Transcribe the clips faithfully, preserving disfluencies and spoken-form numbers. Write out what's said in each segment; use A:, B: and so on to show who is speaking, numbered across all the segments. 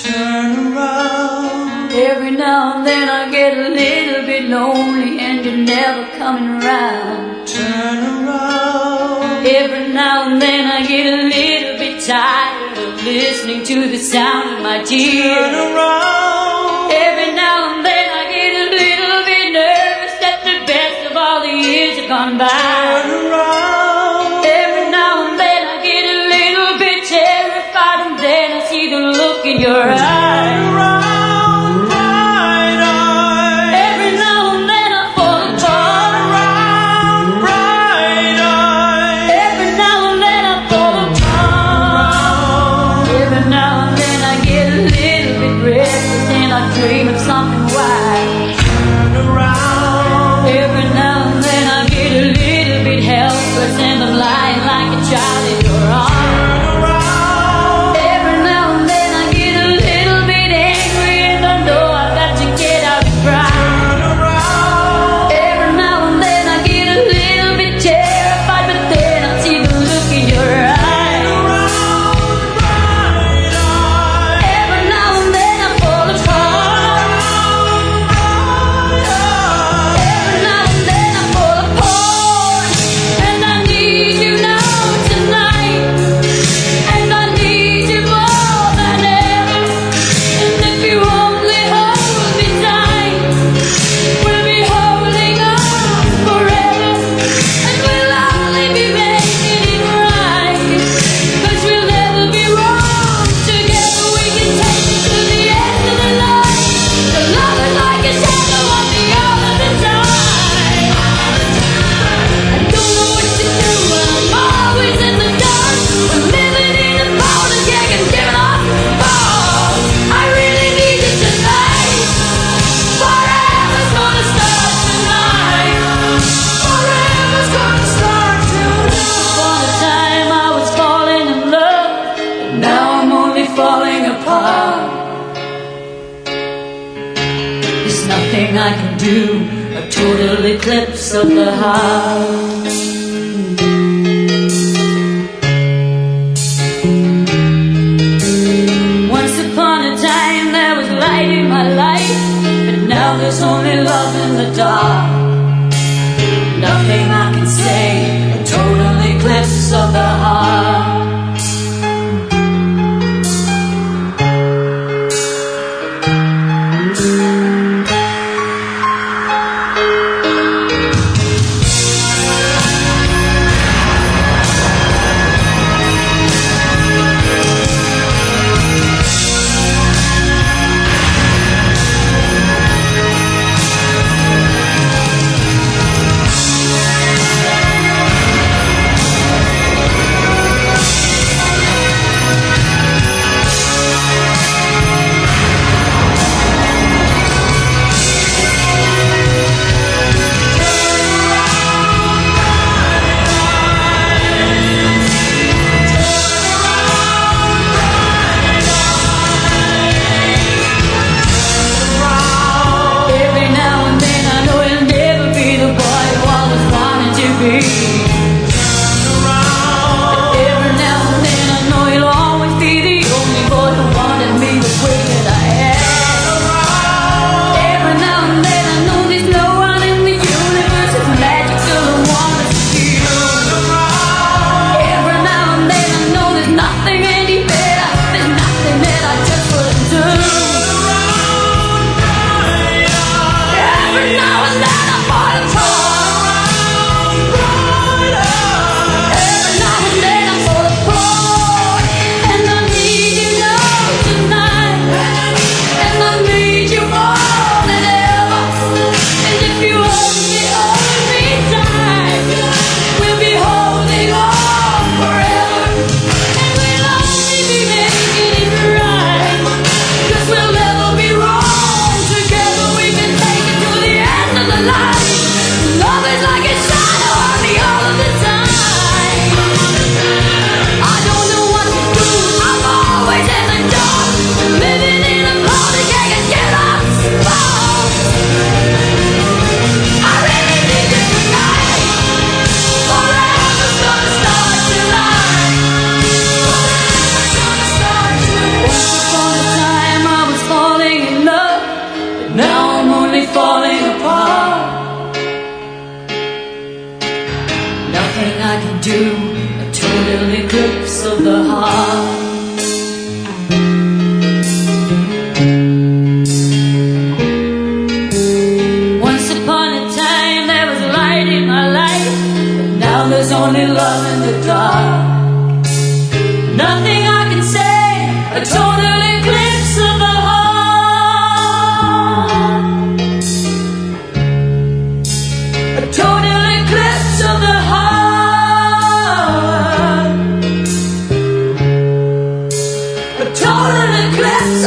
A: turn around.
B: Every now and then I get a little bit lonely and you're never coming around.
A: Turn around.
B: Every now and then I get a little bit tired of listening to the sound of my tears.
A: Turn around.
B: Every now and then I get a little bit nervous that the best of all the years have gone by.
A: Turn around.
B: Every now and then I get a little bit terrified, and then I see the look in your eyes.
A: Turn around, bright eyes.
B: Every now and then I fall apart.
A: Turn around, bright eyes.
B: Every now and then I fall apart. Every now and then I get a little bit restless and I dream of something wild.
A: Turn around.
B: Every now and then I get a little bit helpless and I'm lying like a child in your arms.
A: Turn around.
B: Every now and then I get a little bit angry and I know I've got to get out and cry.
A: Turn around.
B: Every now and then I get a little bit terrified, but then I see the look in your eyes.
A: Around, bright eyes.
B: Every now and then I fall apart. Every now and then I fall apart. And I need you now tonight. And I need you more than ever. And if you only hold me tight, we'll be holding on forever. And we'll only be making it right. 'Cause we'll never be wrong. Together we can take it to the end of the line. The love is like a shadow on me all of the time. I don't know what to do when I'm always in the dark. I'm living in a powder keg and giving off balls. I really need you tonight. Forever's gonna start tonight. Forever's gonna start tonight. Upon a time I was falling in love, but now I'm only falling apart. There's nothing I can do, a total eclipse of the heart. Once upon a time there was light in my life, but now there's only love in the dark. Nothing I can say, a total eclipse of the heart.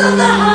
B: of the